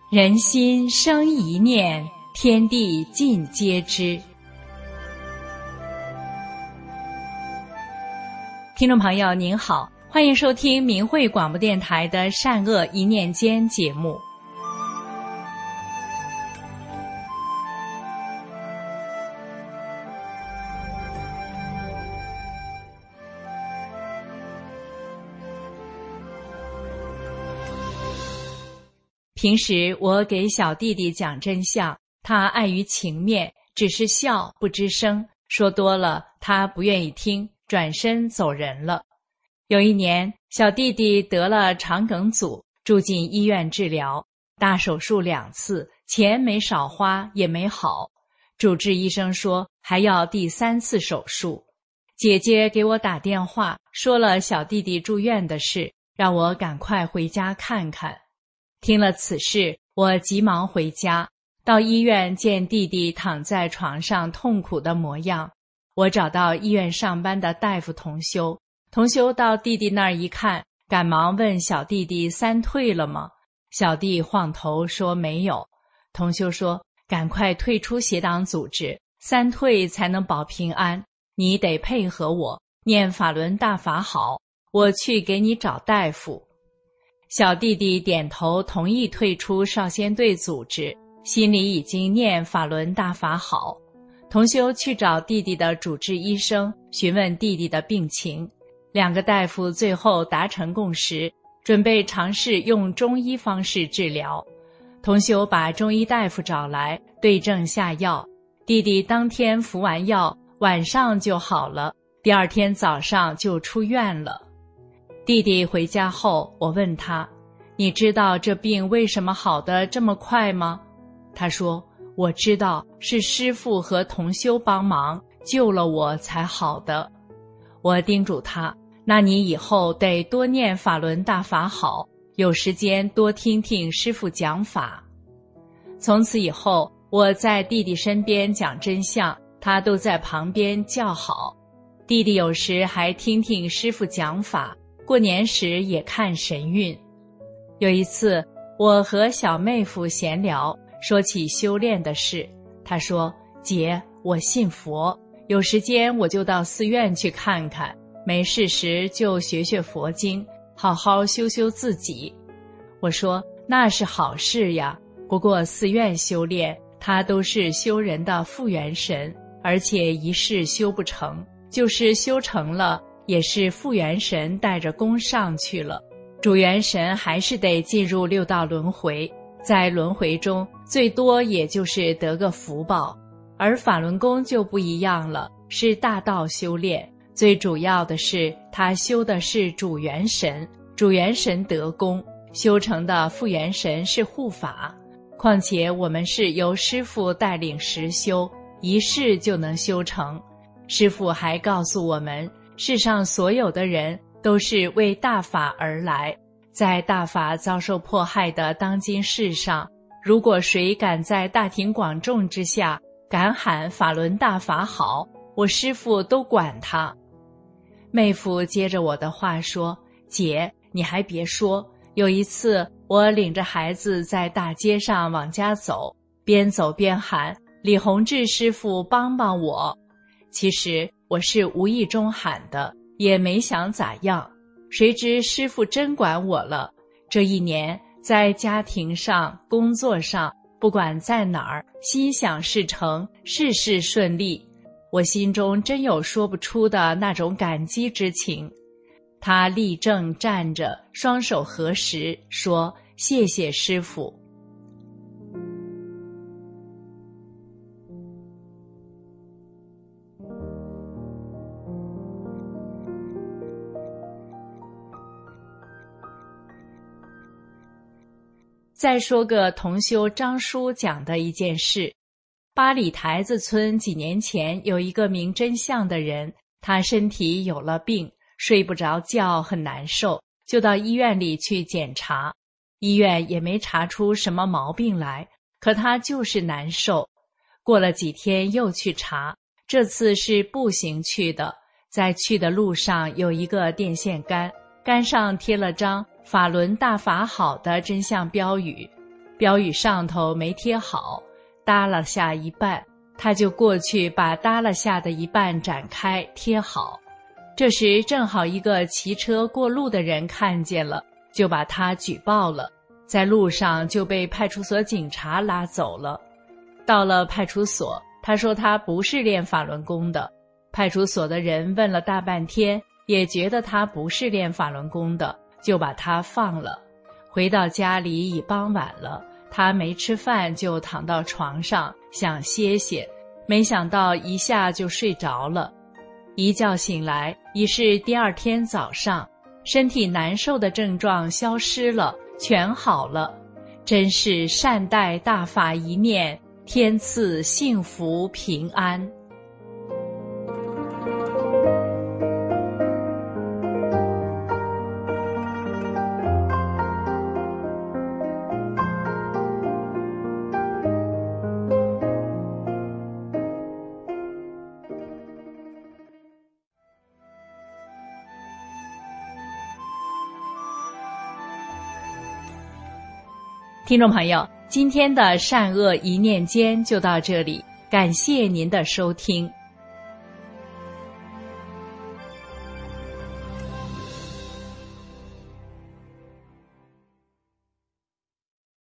人心生一念，天地尽皆知。听众朋友您好，欢迎收听明慧广播电台的善恶一念间节目。平时我给小弟弟讲真相，他碍于情面，只是笑不吱声，说多了他不愿意听，转身走人了。有一年，小弟弟得了肠梗阻，住进医院治疗，大手术2次，钱没少花，也没好。主治医生说还要第3次手术。姐姐给我打电话，说了小弟弟住院的事，让我赶快回家看看。听了此事，我急忙回家，到医院见弟弟躺在床上痛苦的模样。我找到医院上班的大夫同修，同修到弟弟那儿一看，赶忙问小弟弟3退了吗？小弟晃头说没有。同修说赶快退出邪党组织，3退才能保平安，你得配合我，念法轮大法好，我去给你找大夫。小弟弟点头同意退出少先队组织，心里已经念法轮大法好。同修去找弟弟的主治医生，询问弟弟的病情。2个大夫最后达成共识，准备尝试用中医方式治疗。同修把中医大夫找来，对症下药。弟弟当天服完药，晚上就好了，第2天早上就出院了。弟弟回家后，我问他，你知道这病为什么好得这么快吗？他说，我知道，是师父和同修帮忙救了我才好的。我叮嘱他，那你以后得多念法轮大法好，有时间多听听师父讲法。从此以后，我在弟弟身边讲真相，他都在旁边叫好。弟弟有时还听听师父讲法，过年时也看神韵。有一次，我和小妹夫闲聊，说起修炼的事。他说，姐，我信佛，有时间我就到寺院去看看，没事时就学学佛经，好好修修自己。我说，那是好事呀，不过寺院修炼，它都是修人的复原神，而且一世修不成，就是修成了，也是复原神带着功上去了，主元神还是得进入6道轮回，在轮回中最多也就是得个福报。而法轮功就不一样了，是大道修炼，最主要的是他修的是主元神，主元神得功，修成的复元神是护法。况且我们是由师父带领实修，一世就能修成。师父还告诉我们，世上所有的人都是为大法而来，在大法遭受迫害的当今世上，如果谁敢在大庭广众之下敢喊法轮大法好，我师父都管他。妹夫接着我的话说，姐，你还别说，有一次我领着孩子在大街上往家走，边走边喊，李洪志师父帮帮我。其实我是无意中喊的，也没想咋样，谁知师父真管我了。这1年，在家庭上、工作上，不管在哪儿，心想事成，事事顺利，我心中真有说不出的那种感激之情。他立正站着，双手合十，说，谢谢师父。再说个同修张叔讲的一件事。八里台子村几年前有一个明真相的人，他身体有了病，睡不着觉，很难受，就到医院里去检查。医院也没查出什么毛病来，可他就是难受。过了几天又去查，这次是步行去的，在去的路上有一个电线杆，杆上贴了张法轮大法好的真相标语。 标语上头没贴好，耷拉下一半，他就过去把耷拉下的一半展开贴好。这时正好一个骑车过路的人看见了，就把他举报了，在路上就被派出所警察拉走了。到了派出所，他说他不是练法轮功的，派出所的人问了大半天，也觉得他不是练法轮功的，就把他放了。回到家里已傍晚了，他没吃饭就躺到床上想歇歇，没想到一下就睡着了。一觉醒来已是第二天早上，身体难受的症状消失了，全好了。真是善待大法一念，天赐幸福平安。听众朋友，今天的善恶一念间就到这里，感谢您的收听。